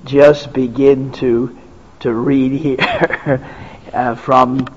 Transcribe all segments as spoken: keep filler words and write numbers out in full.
just begin to to read here uh, from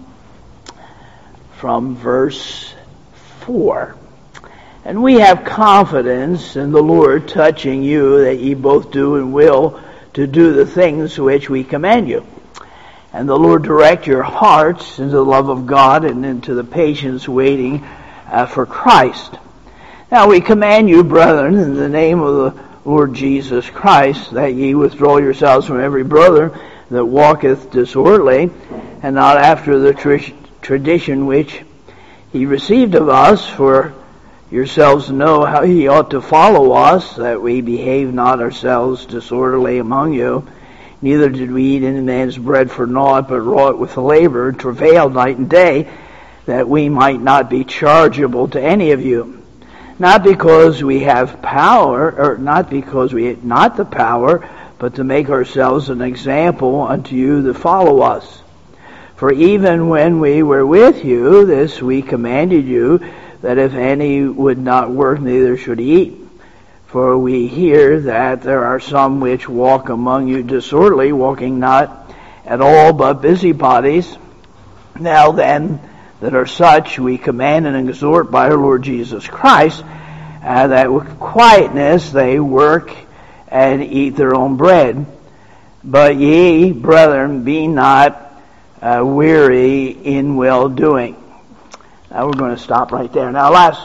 from verse four. And we have confidence in the Lord touching you, that ye both do and will to do the things which we command you. And the Lord direct your hearts into the love of God and into the patience waiting uh, for Christ. Now we command you, brethren, in the name of the Lord Jesus Christ, that ye withdraw yourselves from every brother that walketh disorderly, and not after the tr- tradition which he received of us, for yourselves know how ye ought to follow us, that we behave not ourselves disorderly among you. Neither did we eat any man's bread for naught, but wrought with labor, and travailed night and day, that we might not be chargeable to any of you. Not because we have power, or not because we have not the power, but to make ourselves an example unto you that follow us. For even when we were with you, this we commanded you, that if any would not work, neither should he eat. For we hear that there are some which walk among you disorderly, walking not at all but busybodies. Now then, that are such, we command and exhort by our Lord Jesus Christ, uh, that with quietness they work and eat their own bread. But ye, brethren, be not uh, weary in well-doing. Now we're going to stop right there. Now last,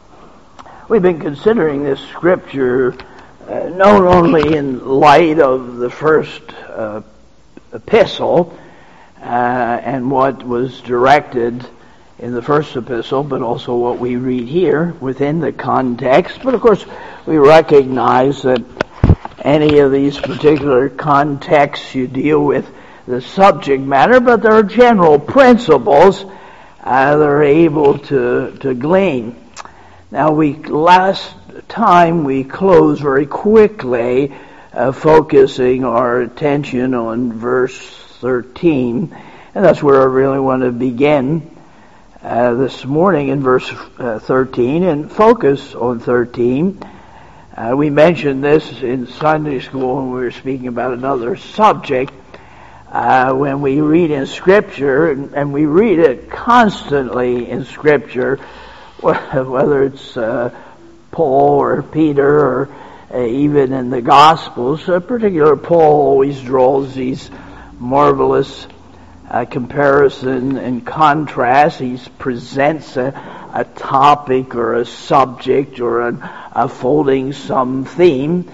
we've been considering this scripture uh, not only in light of the first uh, epistle uh, and what was directed in the first epistle, but also what we read here within the context. But of course, we recognize that any of these particular contexts you deal with the subject matter, but there are general principles Uh, they're able to, to glean. Now, we last time we closed very quickly, uh, focusing our attention on verse thirteen, and that's where I really want to begin uh, this morning in verse uh, thirteen, and focus on thirteen. Uh, we mentioned this in Sunday school when we were speaking about another subject. Uh, when we read in Scripture, and, and we read it constantly in Scripture, whether it's uh, Paul or Peter or uh, even in the Gospels, uh, particular Paul always draws these marvelous uh, comparison and contrast. He presents a, a topic or a subject or an, unfolding some theme.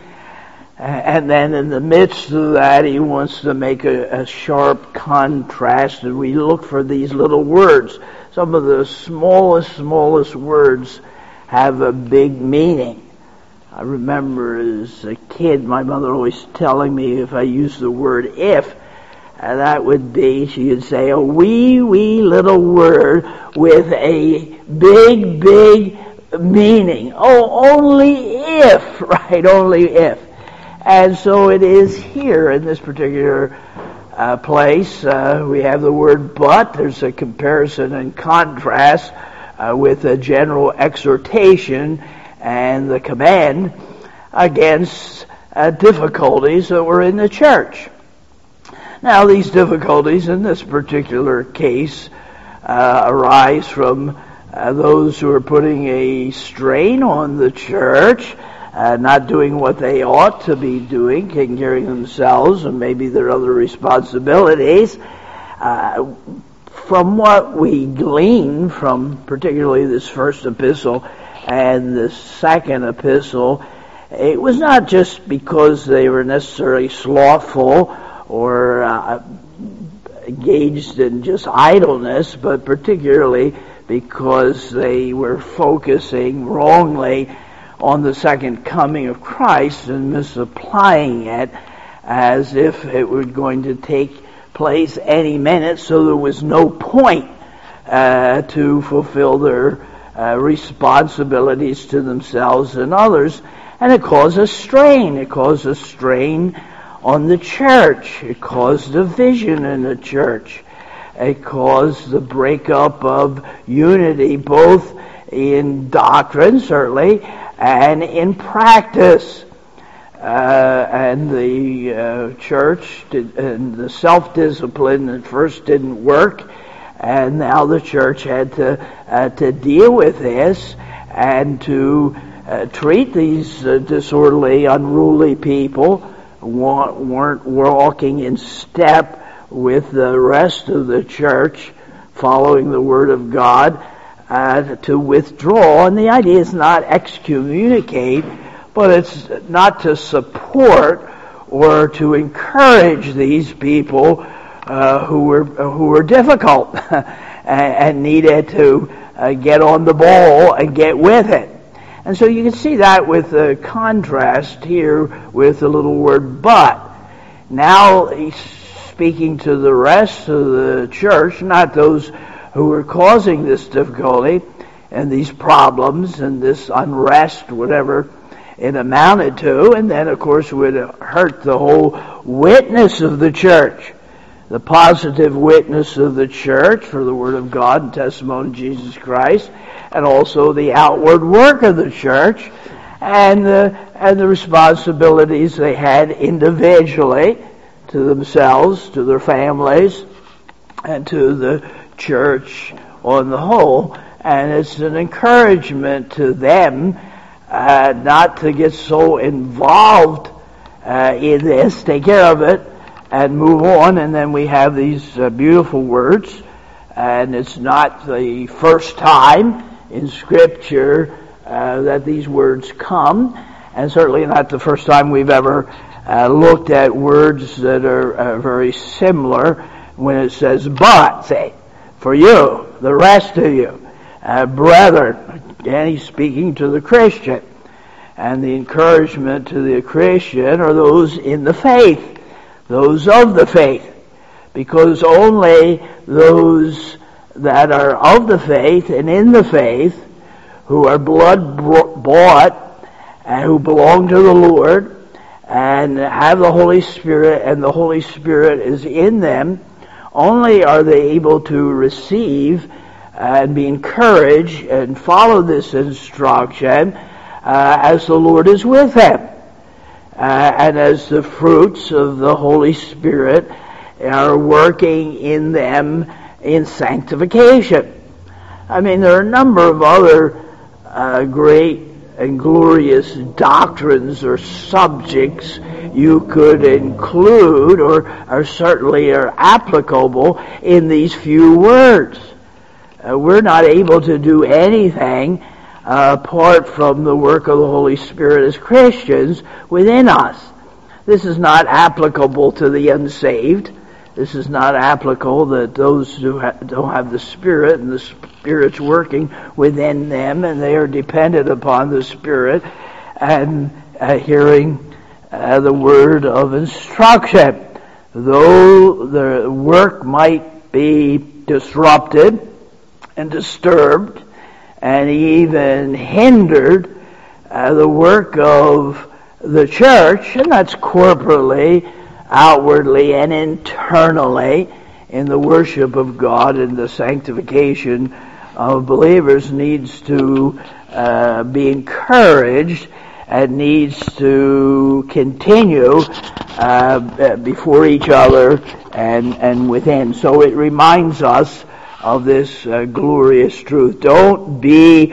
And then in the midst of that, he wants to make a, a sharp contrast, and we look for these little words. Some of the smallest, smallest words have a big meaning. I remember as a kid, my mother always telling me if I use the word if, and that would be, she would say, a wee, wee little word with a big, big meaning. Oh, only if, right, only if. And so it is here in this particular uh, place. Uh, we have the word but. There's a comparison and contrast uh, with a general exhortation and the command against uh, difficulties that were in the church. Now, these difficulties in this particular case uh, arise from uh, those who are putting a strain on the church, Uh, not doing what they ought to be doing, taking care of themselves and maybe their other responsibilities. Uh, from what we glean from particularly this first epistle and the second epistle, it was not just because they were necessarily slothful or uh, engaged in just idleness, but particularly because they were focusing wrongly on the second coming of Christ and misapplying it as if it were going to take place any minute, so there was no point uh, to fulfill their uh, responsibilities to themselves and others. And it caused a strain. It caused a strain on the church. It caused division in the church. It caused the breakup of unity, both in doctrine, certainly, and in practice. uh, and the uh, church did, and the self-discipline at first didn't work, and now the church had to uh, to deal with this and to uh, treat these uh, disorderly, unruly people weren't walking in step with the rest of the church, following the Word of God, uh, to withdraw. And the idea is not excommunicate, but it's not to support or to encourage these people uh, who were who were difficult and, and needed to uh, get on the ball and get with it. And so you can see that with the contrast here with the little word but. Now he's speaking to the rest of the church, not those who were causing this difficulty and these problems and this unrest, whatever it amounted to, and then of course would hurt the whole witness of the church. The positive witness of the church for the Word of God and testimony of Jesus Christ, and also the outward work of the church, and the, and the responsibilities they had individually to themselves, to their families, and to the church on the whole. And it's an encouragement to them uh, not to get so involved uh, in this, take care of it, and move on. And then we have these uh, beautiful words, and it's not the first time in Scripture uh, that these words come, and certainly not the first time we've ever uh, looked at words that are uh, very similar when it says, but, say, for you, the rest of you, uh, brethren. Again, he's speaking to the Christian, and the encouragement to the Christian are those in the faith, those of the faith, because only those that are of the faith and in the faith, who are blood bought and who belong to the Lord and have the Holy Spirit, and the Holy Spirit is in them, only are they able to receive and be encouraged and follow this instruction uh, as the Lord is with them. Uh, and as the fruits of the Holy Spirit are working in them in sanctification. I mean, there are a number of other uh, great and glorious doctrines or subjects you could include, or, or certainly are applicable in these few words. Uh, we're not able to do anything uh, apart from the work of the Holy Spirit as Christians within us. This is not applicable to the unsaved. This is not applicable that those who ha- don't have the Spirit, and the Spirit's working within them, and they are dependent upon the Spirit and uh, hearing uh, the word of instruction. Though the work might be disrupted and disturbed and even hindered, uh, the work of the church, and that's corporately, outwardly, and internally, in the worship of God and the sanctification of believers, needs to uh, be encouraged and needs to continue uh, before each other and, and within. So it reminds us of this uh, glorious truth. Don't be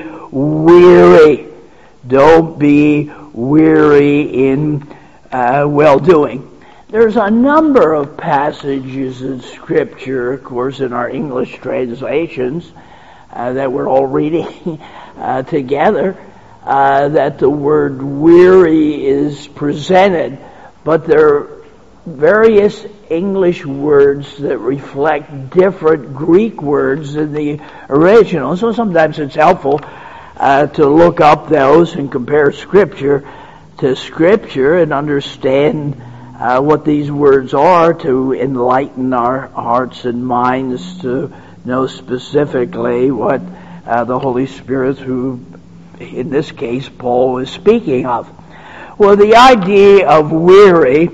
weary. Don't be weary in uh, well-doing. There's a number of passages in Scripture, of course, in our English translations uh, that we're all reading uh, together, uh, that the word weary is presented, but there are various English words that reflect different Greek words in the original. So sometimes it's helpful uh, to look up those and compare Scripture to Scripture and understand Uh, what these words are, to enlighten our hearts and minds to know specifically what uh, the Holy Spirit, who in this case Paul is speaking of. Well, the idea of weary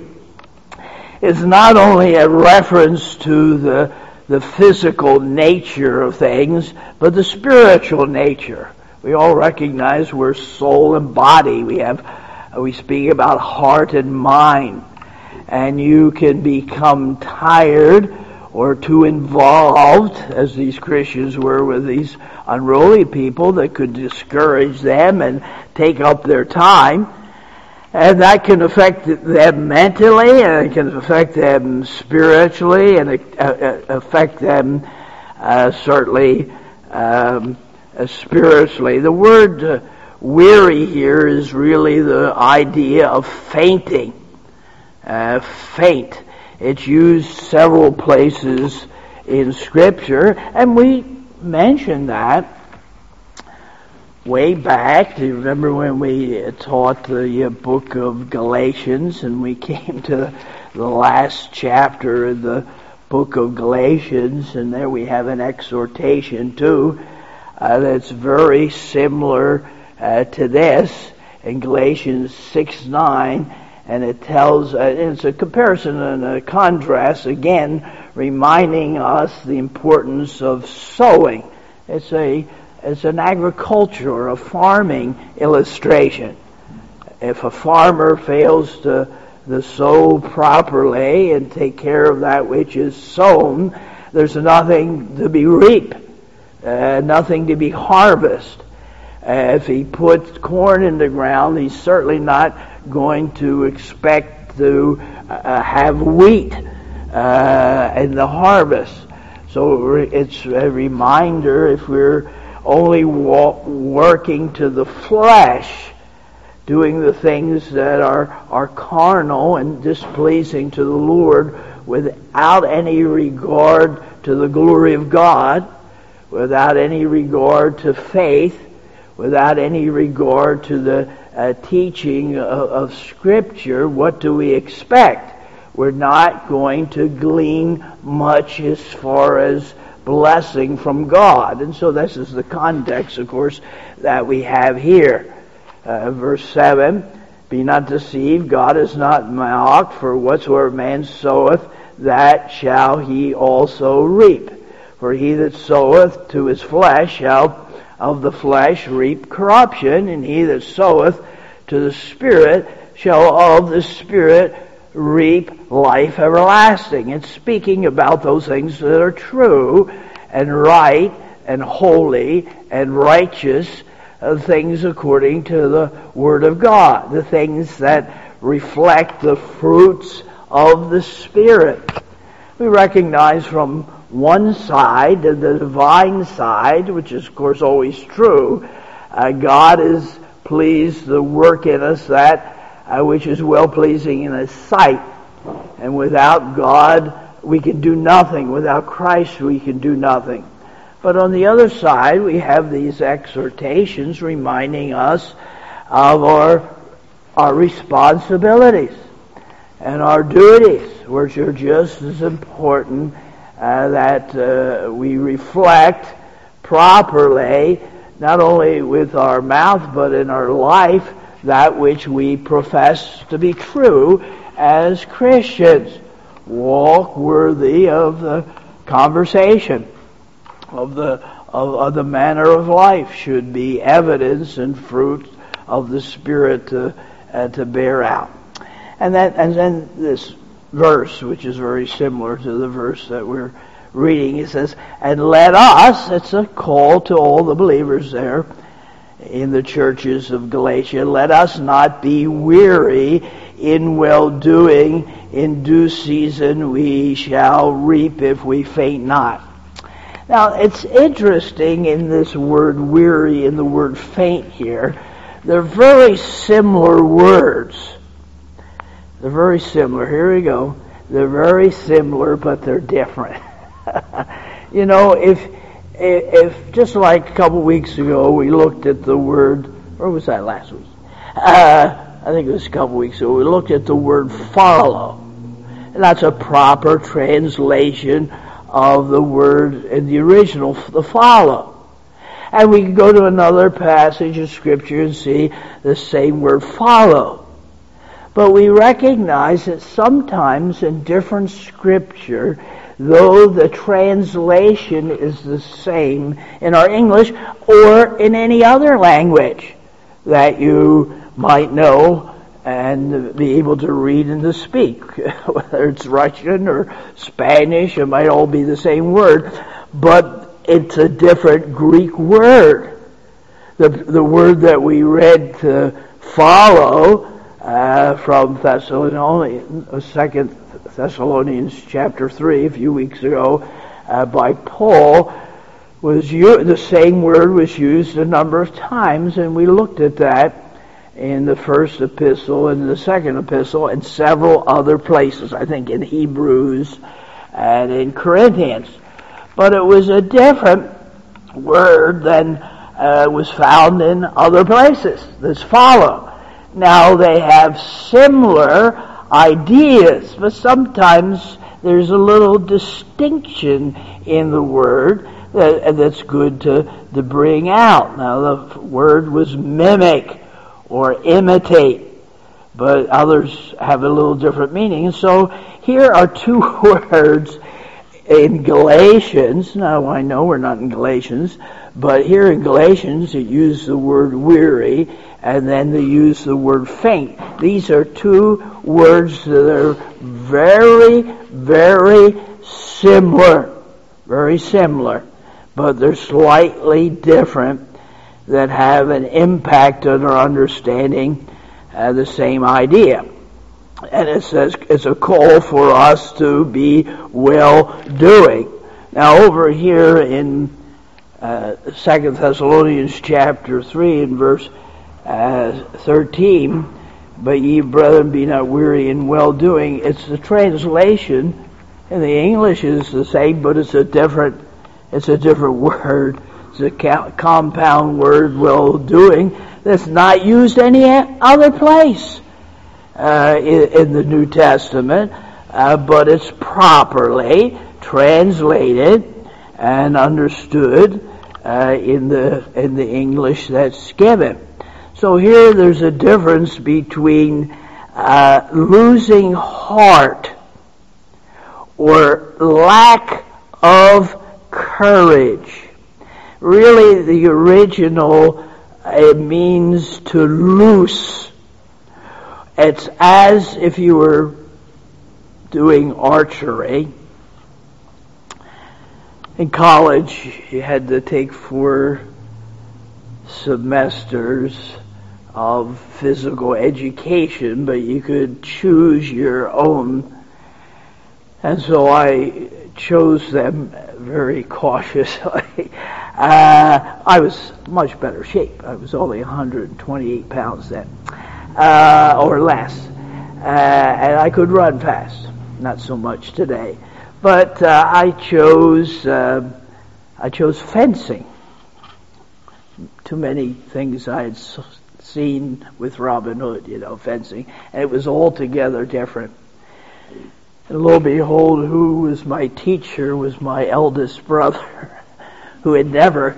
is not only a reference to the the physical nature of things, but the spiritual nature. We all recognize we're soul and body. We have We speak about heart and mind. And you can become tired or too involved, as these Christians were with these unruly people, that could discourage them and take up their time. And that can affect them mentally, and it can affect them spiritually, and it, uh, affect them uh, certainly um, uh, spiritually. The word uh, weary here is really the idea of fainting. Uh, faint. It's used several places in Scripture, and we mentioned that way back. Do you remember when we taught the uh, book of Galatians, and we came to the last chapter of the book of Galatians, and there we have an exhortation too uh, that's very similar uh, to this in Galatians six nine. And it tells, uh, it's a comparison and a contrast, again, reminding us the importance of sowing. It's a, it's an agriculture or a farming illustration. If a farmer fails to, to sow properly and take care of that which is sown, there's nothing to be reaped, uh, nothing to be harvested. Uh, if he puts corn in the ground, he's certainly not going to expect to uh, have wheat uh, in the harvest. So it's a reminder, if we're only walk, working to the flesh, doing the things that are, are carnal and displeasing to the Lord without any regard to the glory of God, without any regard to faith, without any regard to the uh, teaching of, of Scripture, what do we expect? We're not going to glean much as far as blessing from God. And so this is the context, of course, that we have here. Uh, verse seven, be not deceived, God is not mocked, for whatsoever man soweth, that shall he also reap. For he that soweth to his flesh shall of the flesh reap corruption, and he that soweth to the Spirit shall of the Spirit reap life everlasting. It's speaking about those things that are true and right and holy and righteous, uh, things according to the Word of God, the things that reflect the fruits of the Spirit. We recognize from one side, the divine side, which is of course always true, uh, God is pleased to work in us that uh, which is well-pleasing in His sight. And without God, we can do nothing. Without Christ, we can do nothing. But on the other side, we have these exhortations reminding us of our, our responsibilities and our duties, which are just as important Uh, that uh, we reflect properly, not only with our mouth, but in our life, that which we profess to be true as Christians. Walk worthy of the conversation, of the of, of the manner of life, should be evidence and fruit of the Spirit to uh, to bear out. And that, and then this verse, which is very similar to the verse that we're reading. It says, and let us, it's a call to all the believers there in the churches of Galatia, let us not be weary in well-doing. In due season we shall reap if we faint not. Now, it's interesting in this word weary and the word faint here. They're very similar words. They're very similar. Here we go. They're very similar, but they're different. You know, if, if just like a couple weeks ago we looked at the word, or was that last week? Uh, I think it was a couple weeks ago. We looked at the word follow. And that's a proper translation of the word in the original, the follow. And we can go to another passage of Scripture and see the same word follow. But we recognize that sometimes in different Scripture, though the translation is the same in our English or in any other language that you might know, and be able to read and to speak. Whether it's Russian or Spanish, it might all be the same word, but it's a different Greek word. The, the word that we read to follow uh, from Thessalonians, Second Thessalonians chapter three a few weeks ago uh, by Paul, was u- the same word was used a number of times, and we looked at that in the first epistle and the second epistle and several other places, I think in Hebrews and in Corinthians. But it was a different word than uh, was found in other places that follow. Now they have similar ideas, but sometimes there's a little distinction in the word that, that's good to, to bring out. Now the word was mimic or imitate, but others have a little different meaning. And so here are two words in Galatians. Now I know we're not in Galatians, but here in Galatians it used the word weary, and then they use the word faint. These are two words that are very, very similar. Very similar. But they're slightly different that have an impact on our understanding uh, the same idea. And it says it's a call for us to be well-doing. Now over here in uh, Second Thessalonians chapter three and verse uh, thirteen, but ye brethren be not weary in well-doing, it's the translation in the English is the same, but it's a different it's a different word. It's a compound word, well-doing, that's not used any other place uh, in, in the New Testament, uh, but it's properly translated and understood uh, in the in the English that's given. So here there's a difference between uh, losing heart or lack of courage. Really, the original, it means to loose. It's as if you were doing archery. In college, you had to take four semesters of physical education, but you could choose your own. And so I chose them very cautiously. Uh, I was much better shape. I was only one hundred twenty-eight pounds then, uh, or less. Uh, and I could run fast. Not so much today. But uh, I chose uh, I chose fencing. Too many things I had seen with Robin Hood, you know, fencing. And it was altogether different. And lo and behold, who was my teacher was my eldest brother, who had never,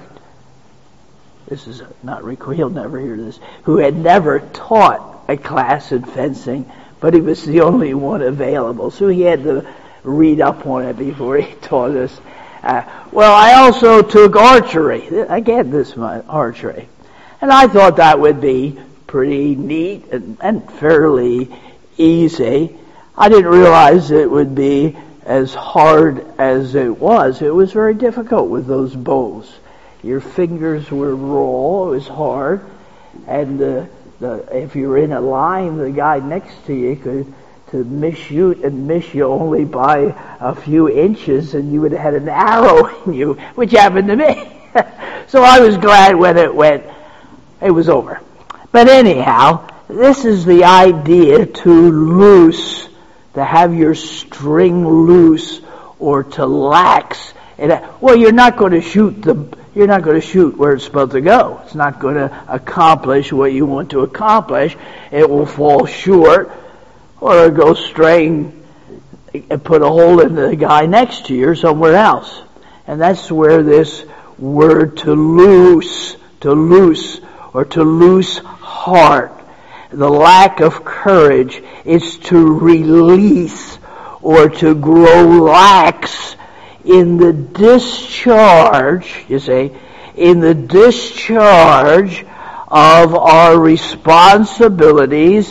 this is not Rico, he'll never hear this, who had never taught a class in fencing, but he was the only one available. So he had to read up on it before he taught us. Uh, well, I also took archery. Again, this month, archery. And I thought that would be pretty neat and, and fairly easy. I didn't realize it would be as hard as it was. It was very difficult with those bows. Your fingers were raw, it was hard, and the, the, if you were in a line, the guy next to you could to misshoot and miss you only by a few inches, and you would have had an arrow in you, which happened to me. So I was glad when it went, it was over. But anyhow, this is the idea, to loose, to have your string loose, or to lax. Well, you're not going to shoot the, you're not going to shoot where it's supposed to go. It's not going to accomplish what you want to accomplish. It will fall short, or it'll go straight and put a hole in the guy next to you or somewhere else. And that's where this word to loose, to loose, or to loose heart, the lack of courage, is to release or to grow lax in the discharge, you see, in the discharge of our responsibilities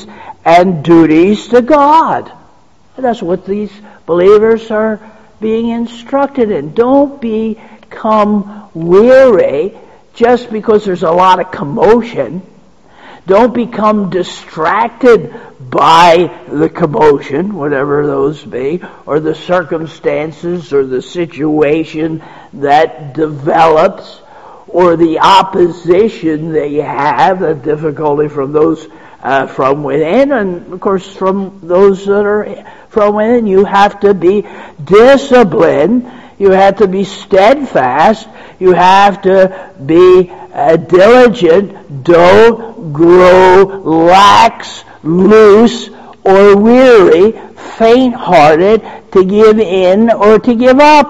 and duties to God. And that's what these believers are being instructed in. Don't become weary just because there's a lot of commotion. Don't become distracted by the commotion, whatever those be, or the circumstances or the situation that develops, or the opposition that you have, the difficulty from those uh, from within, and of course from those that are from within. You have to be disciplined. You have to be steadfast. You have to be uh, diligent. Don't grow lax, loose, or weary, faint-hearted, to give in or to give up.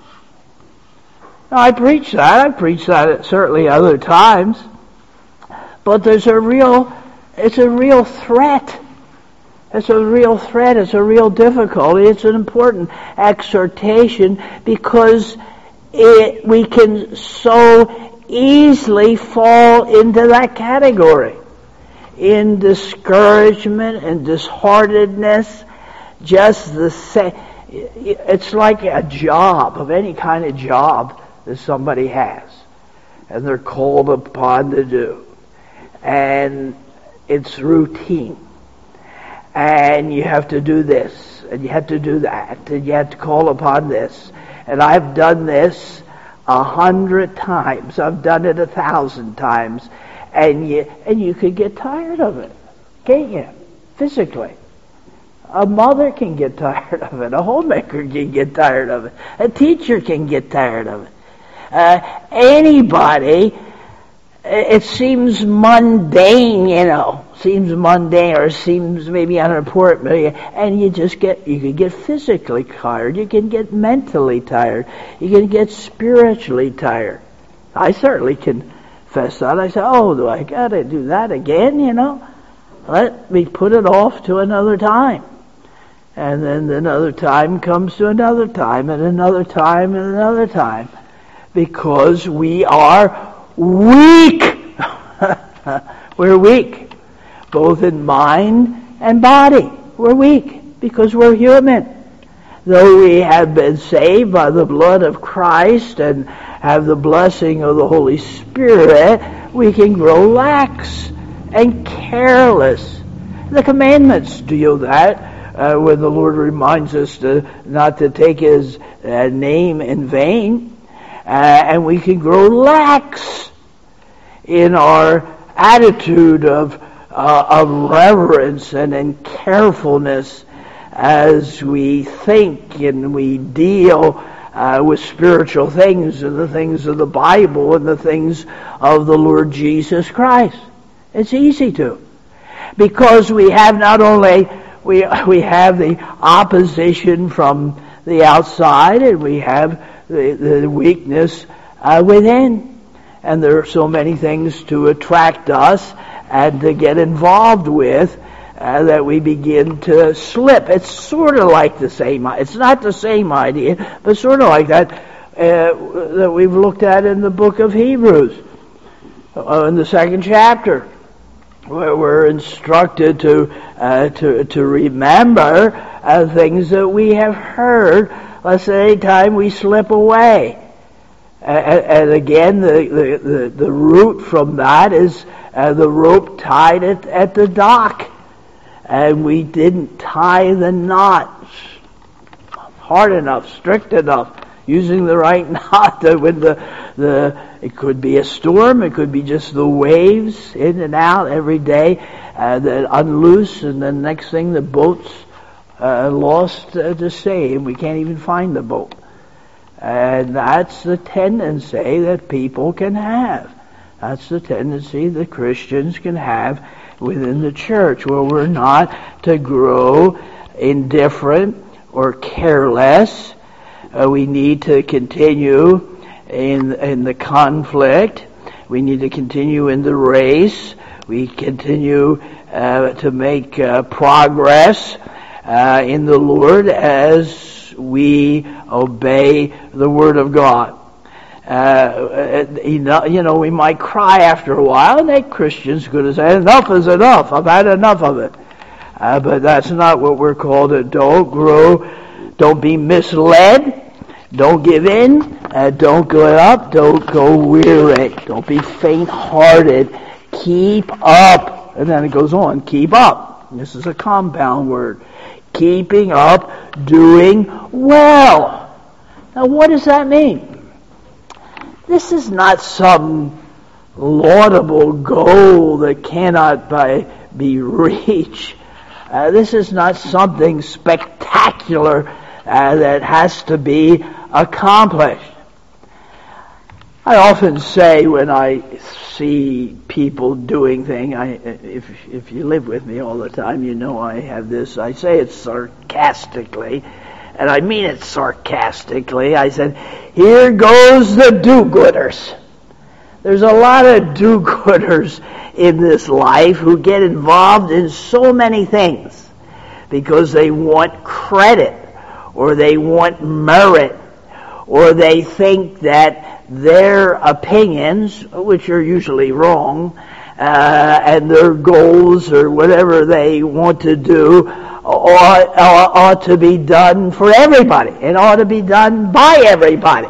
Now, I preach that. I preach that at certainly other times. But there's a real, it's a real threat. It's a real threat. It's a real difficulty. It's an important exhortation because it, we can so easily fall into that category. In discouragement and disheartedness, just the same. It's like a job, of any kind of job that somebody has, and they're called upon to do. And it's routine. And you have to do this, and you have to do that, and you have to call upon this. And I've done this a hundred times. I've done it a thousand times. And you, and you could get tired of it, can't you? Physically. A mother can get tired of it. A homemaker can get tired of it. A teacher can get tired of it. Uh, anybody, it seems mundane, you know, seems mundane or seems maybe unimportant, and you just get, you can get physically tired. You can get mentally tired. You can get spiritually tired. I certainly can confess that. I say, oh, do I got to do that again, you know? Let me put it off to another time. And then another time comes to another time, and another time, and another time. Because we are weak. We're weak. Both in mind and body. We're weak because we're human. Though we have been saved by the blood of Christ and have the blessing of the Holy Spirit, we can grow lax and careless. The commandments do that. Uh, when the Lord reminds us to not to take His uh, name in vain, uh, and we can grow lax in our attitude of uh, of reverence and in carefulness as we think and we deal uh, with spiritual things and the things of the Bible and the things of the Lord Jesus Christ. It's easy to, because we have not only We we have the opposition from the outside, and we have the, the weakness uh, within. And there are so many things to attract us and to get involved with uh, that we begin to slip. It's sort of like the same, it's not the same idea, but sort of like that uh, that we've looked at in the book of Hebrews, uh, in the second chapter. We're instructed to uh, to to remember uh, things that we have heard. Let's say any time we slip away, and, and again, the, the the the root from that is uh, the rope tied at at the dock, and we didn't tie the knot hard enough, strict enough, using the right knot. That when the the it could be a storm, it could be just the waves in and out every day uh, that unloose, and the next thing the boat's uh, lost uh, to sea, and we can't even find the boat. And that's the tendency that people can have. That's the tendency that Christians can have within the church, where we're not to grow indifferent or careless. Uh, we need to continue in in the conflict. We need to continue in the race. We continue uh, to make uh, progress uh, in the Lord as we obey the Word of God. Uh, you know, we might cry after a while, and that Christians could say, enough is enough. I've had enough of it. Uh, but that's not what we're called to. Don't grow, don't be misled, don't give in, uh, don't go up, don't go weary, don't be faint-hearted. Keep up. And then it goes on, keep up. This is a compound word. Keeping up, doing well. Now what does that mean? This is not some laudable goal that cannot by, be reached. Uh, this is not something spectacular uh, that has to be accomplished. I often say when I see people doing things, I, if if you live with me all the time, you know I have this. I say it sarcastically, and I mean it sarcastically. I said, "Here goes the do-gooders." There's a lot of do-gooders in this life who get involved in so many things because they want credit, or they want merit, or they think that their opinions, which are usually wrong, uh, and their goals or whatever they want to do ought, ought to be done for everybody. It ought to be done by everybody.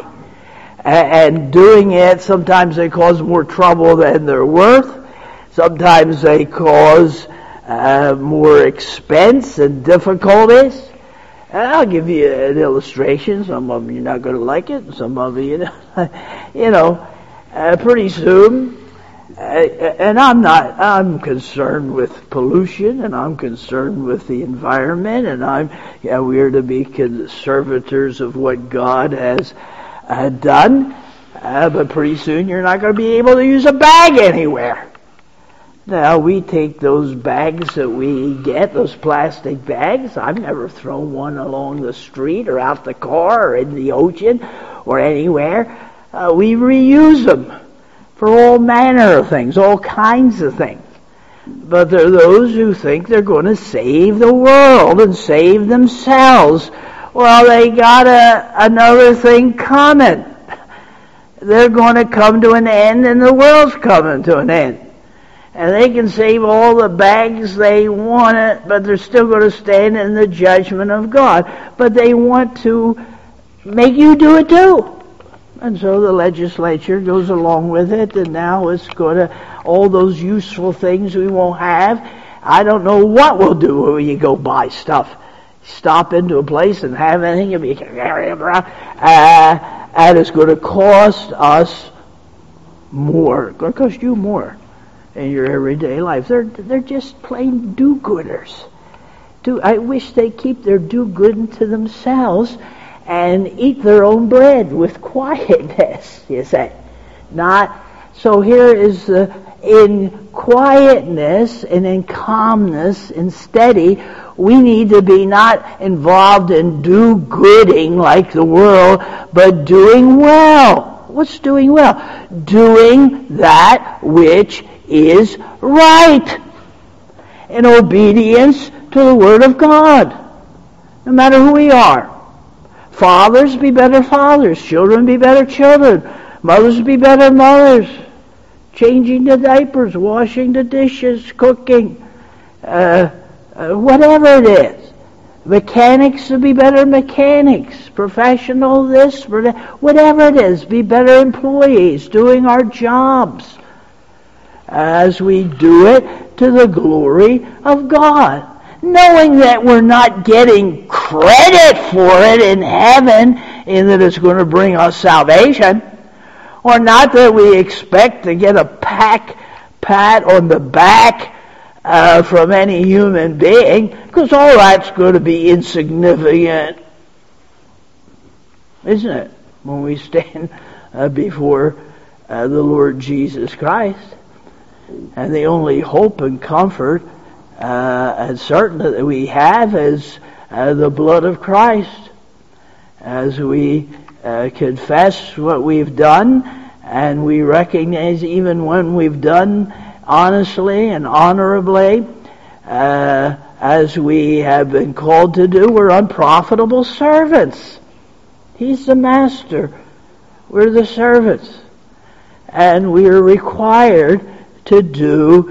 And doing it, sometimes they cause more trouble than they're worth. Sometimes they cause uh, more expense and difficulties. And I'll give you an illustration. Some of them you're not going to like it. Some of you, you know, you know uh, pretty soon. Uh, and I'm not. I'm concerned with pollution, and I'm concerned with the environment, and I'm. Yeah, we are to be conservators of what God has uh, done. Uh, but pretty soon you're not going to be able to use a bag anywhere. Now, we take those bags that we get, those plastic bags. I've never thrown one along the street or out the car or in the ocean or anywhere. Uh, we reuse them for all manner of things, all kinds of things. But there are those who think they're going to save the world and save themselves. Well, they got a, another thing coming. They're going to come to an end, and the world's coming to an end. And they can save all the bags they want, but they're still going to stand in the judgment of God. But they want to make you do it too. And so the legislature goes along with it, and now it's going to, all those useful things we won't have. I don't know what we'll do when you go buy stuff. Stop into a place and have anything, and, be, uh, and it's going to cost us more. It's going to cost you more in your everyday life. They're they're just plain do-gooders. Do I wish they keep their do-good to themselves and eat their own bread with quietness, you say. Not so here is the in quietness and in calmness and steady, we need to be not involved in do-gooding like the world, but doing well. What's doing well? Doing that which is right in obedience to the Word of God, no matter who we are. Fathers, be better fathers. Children, be better children. Mothers, be better mothers. Changing the diapers, washing the dishes, cooking, uh, uh, whatever it is. Mechanics to be better mechanics. Professional this, whatever it is. Be better employees, doing our jobs as we do it to the glory of God. Knowing that we're not getting credit for it in heaven, in that it's going to bring us salvation, or not that we expect to get a pack, pat on the back uh, from any human being, because all that's going to be insignificant, isn't it, when we stand uh, before uh, the Lord Jesus Christ. And the only hope and comfort uh, and certainty that we have is uh, the blood of Christ. As we uh, confess what we've done, and we recognize even when we've done honestly and honorably, uh, as we have been called to do, we're unprofitable servants. He's the master. We're the servants. And we are required to do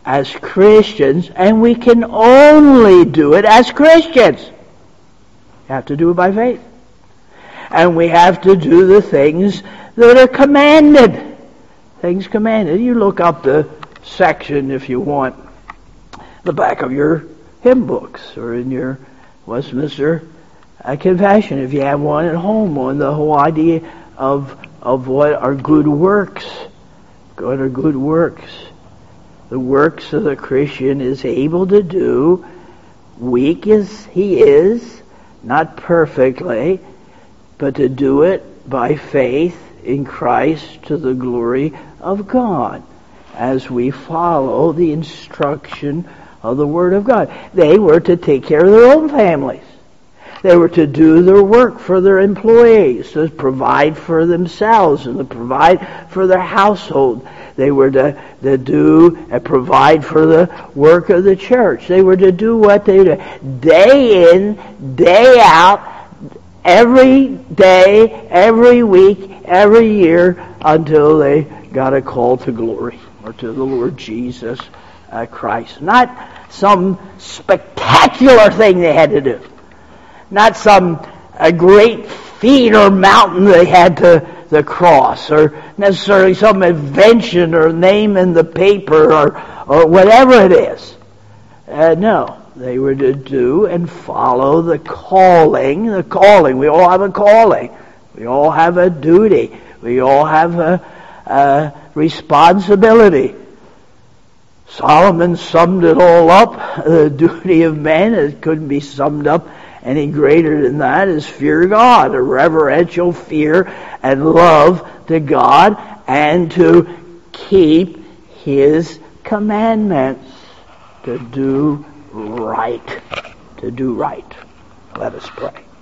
as Christians, and we can only do it as Christians. You have to do it by faith. And we have to do the things that are commanded. Things commanded. You look up the section, if you want, the back of your hymn books or in your Westminster uh, Confession, if you have one at home, on the whole idea of of what are good works. What are good works? The works of the Christian is able to do, weak as he is, not perfectly, but to do it by faith in Christ to the glory of God, as we follow the instruction of the Word of God. They were to take care of their own families. They were to do their work for their employees, to provide for themselves and to provide for their household. They were to, to do and provide for the work of the church. They were to do what they do day in, day out, every day, every week, every year, until they got a call to glory or to the Lord Jesus uh, Christ. Not some spectacular thing they had to do. Not some a great feat or mountain they had to the cross, or necessarily some invention or name in the paper or, or whatever it is. Uh, no, they were to do and follow the calling. The calling. We all have a calling. We all have a duty. We all have a, a responsibility. Solomon summed it all up. The duty of man, it couldn't be summed up any greater than that, is fear God, a reverential fear and love to God, and to keep His commandments, to do right, to do right. Let us pray.